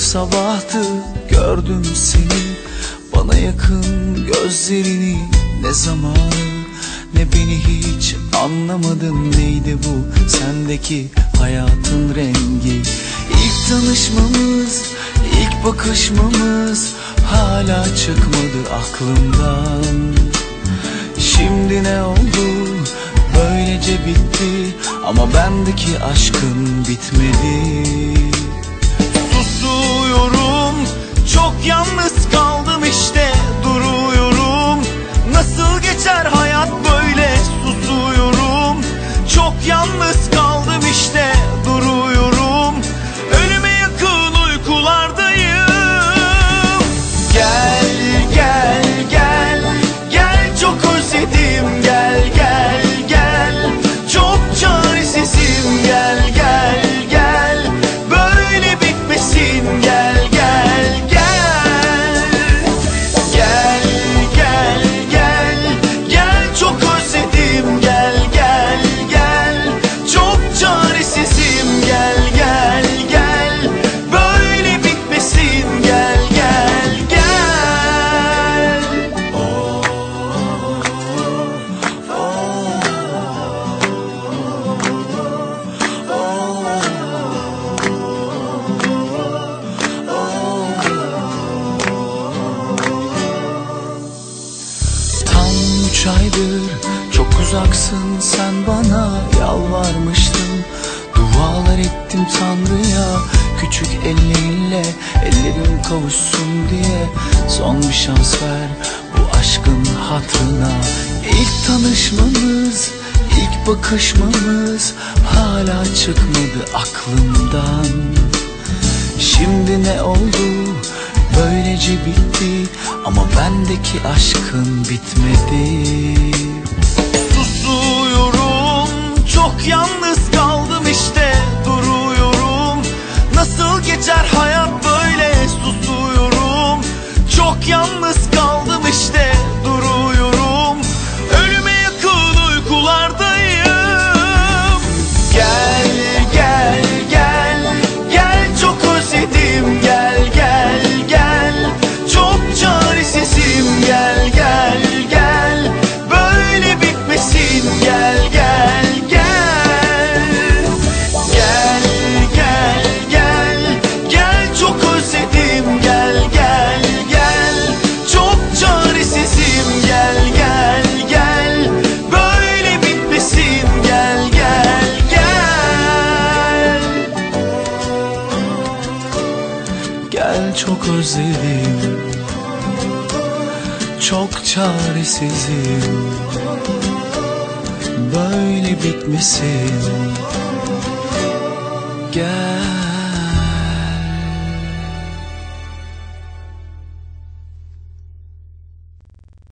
sabahtı, gördüm seni, bana yakın gözlerini. Ne zamanı ne beni hiç anlamadın, neydi bu sendeki hayatın rengi? İlk tanışmamız, ilk bakışmamız hala çıkmadı aklımdan. Şimdi ne oldu, böylece bitti ama bendeki aşkın bitmedi. Susuyorum, çok yalnız kaldım işte, duruyorum. Nasıl geçer hayat böyle, susuyorum. Çok yalnız kaldım işte, duruyorum. Ölüme yakın uykulardayım. Gel, gel, gel, gel, çok özledim. Gel, gel, gel, çok çaresizim. Gel, gel, gel, böyle bitmesin. Gel, gel, gel, gel, gel, gel, gel, çok özledim. Gel, gel, gel, çok çaresizim. Gel, gel, gel, böyle bitmesin. Gel, gel, gel. Oh, tam 3 aydır çok uzaksın, sen bana yalvarmıştın. Dualar ettim Tanrı'ya, küçük ellerinle ellerim kavuşsun diye. Son bir şans ver bu aşkın hatırına. İlk tanışmamız, ilk bakışmamız hala çıkmadı aklımdan. Şimdi ne oldu, böylece bitti ama bendeki aşkın bitmedi. Susuyorum, çok yalnız kaldım işte, duruyorum. Nasıl geçer hayat böyle, susuyorum. Çok yalnız kaldım işte, duruyorum. Ölüme yakın uykulardayım. Gel, gel, gel, gel, çok özledim. Gel, gel, gel, çok çaresizim. Gel, gel, gel, böyle bitmesin. Gel, gel, gel, gel, gel, gel, gel, çok özledim. Gel, gel, gel, çok çaresizim. Gel, gel, gel, böyle bitmesin. Gel, gel, gel, gel, çok özledim. Çok çaresizim, böyle bitmesin.